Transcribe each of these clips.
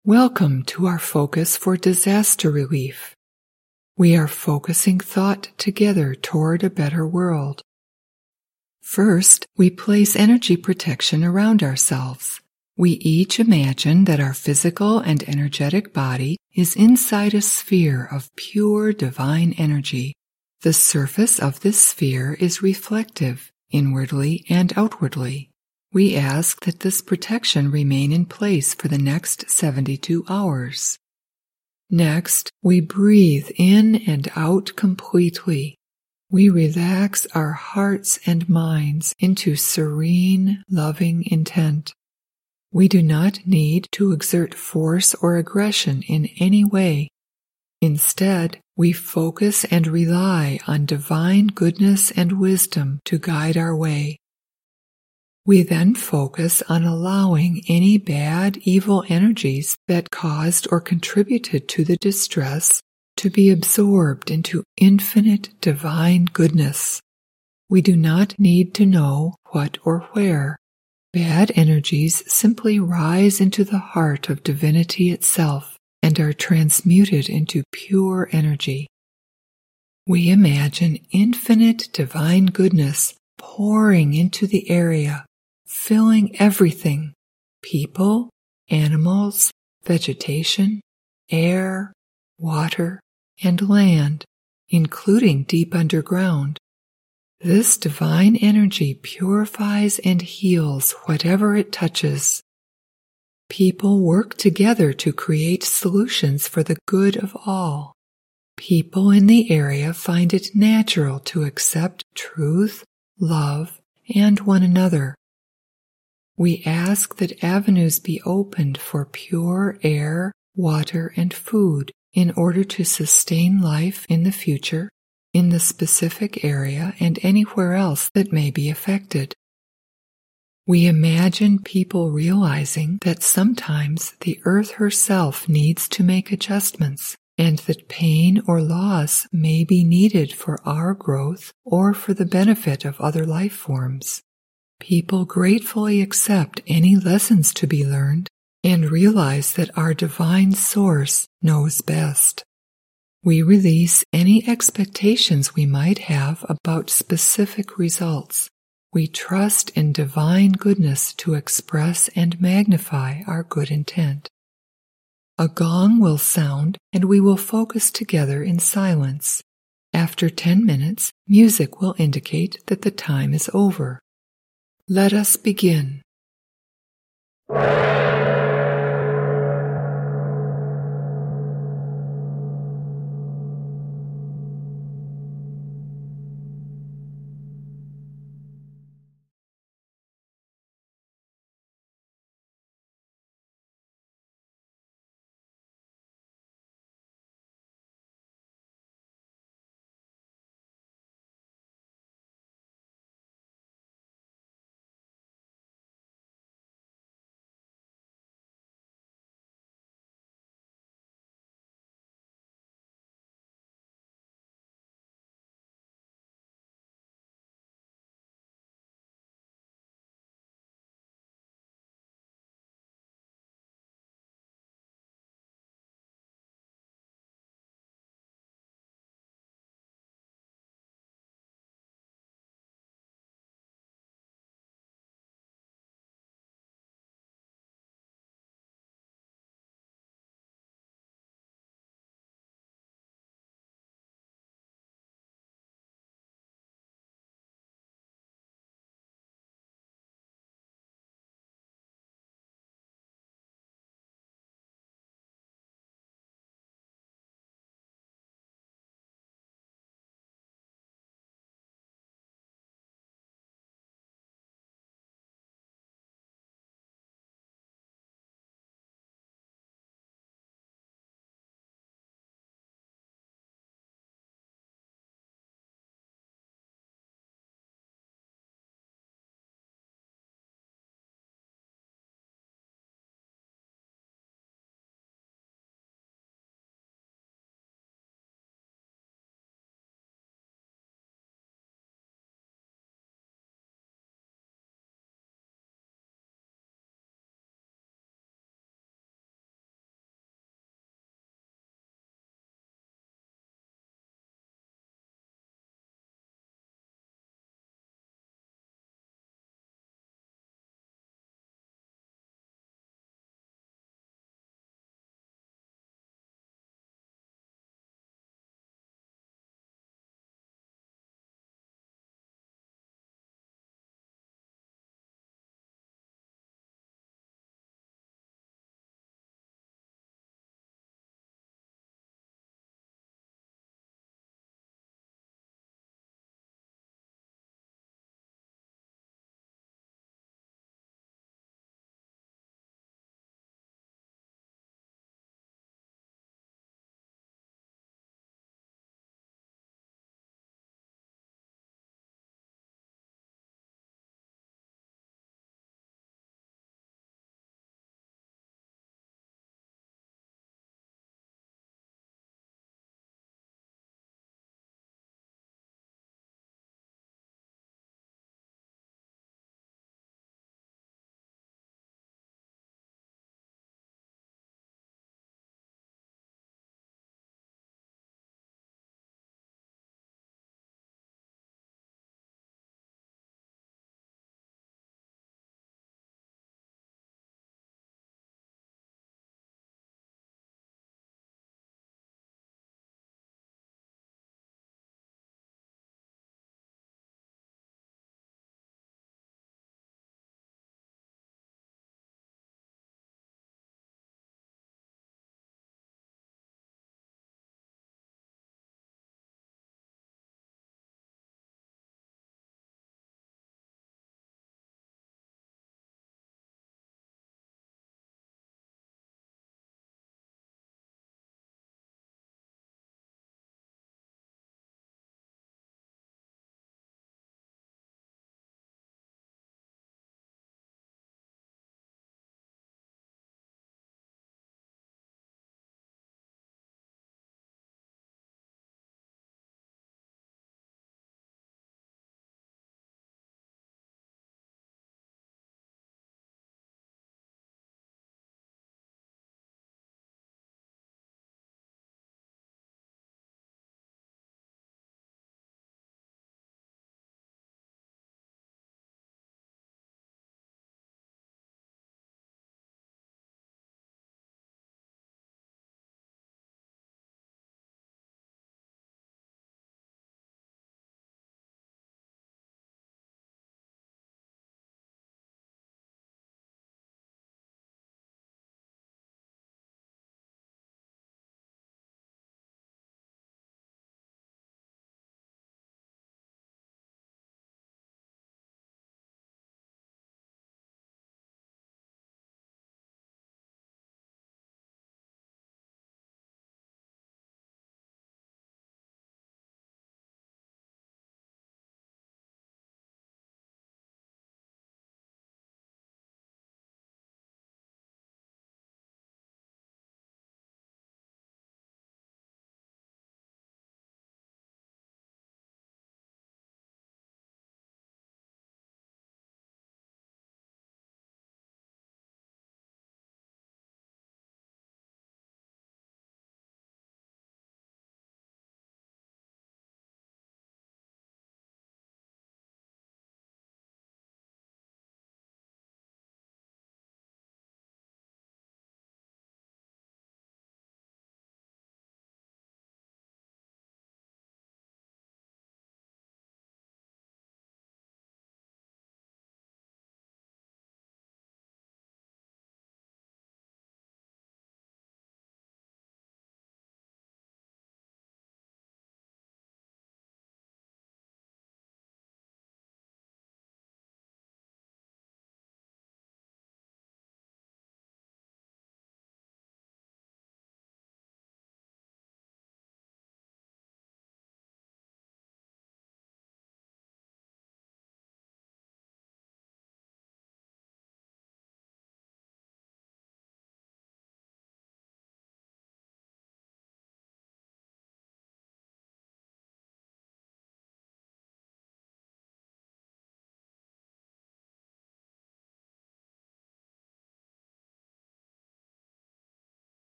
Welcome to our focus for disaster relief. We are focusing thought together toward a better world. First, we place energy protection around ourselves. We each imagine that our physical and energetic body is inside a sphere of pure divine energy. The surface of this sphere is reflective, inwardly and outwardly. We ask that this protection remain in place for the next 72 hours. Next, we breathe in and out completely. We relax our hearts and minds into serene, loving intent. We do not need to exert force or aggression in any way. Instead, we focus and rely on divine goodness and wisdom to guide our way. We then focus on allowing any bad, evil energies that caused or contributed to the distress to be absorbed into infinite divine goodness. We do not need to know what or where. Bad energies simply rise into the heart of divinity itself and are transmuted into pure energy. We imagine infinite divine goodness pouring into the area, filling everything: people, animals, vegetation, air, water, and land, including deep underground. This divine energy purifies and heals whatever it touches. People work together to create solutions for the good of all. People in the area find it natural to accept truth, love, and one another. We ask that avenues be opened for pure air, water, and food in order to sustain life in the future, in the specific area and anywhere else that may be affected. We imagine people realizing that sometimes the earth herself needs to make adjustments, and that pain or loss may be needed for our growth or for the benefit of other life forms. People gratefully accept any lessons to be learned and realize that our divine source knows best. We release any expectations we might have about specific results. We trust in divine goodness to express and magnify our good intent. A gong will sound and we will focus together in silence. After 10 minutes, music will indicate that the time is over. Let us begin.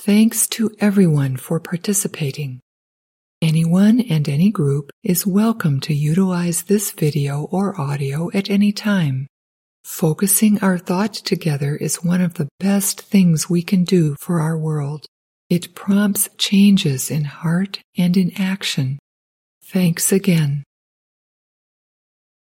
Thanks to everyone for participating. Anyone and any group is welcome to utilize this video or audio at any time. Focusing our thought together is one of the best things we can do for our world. It prompts changes in heart and in action. Thanks again.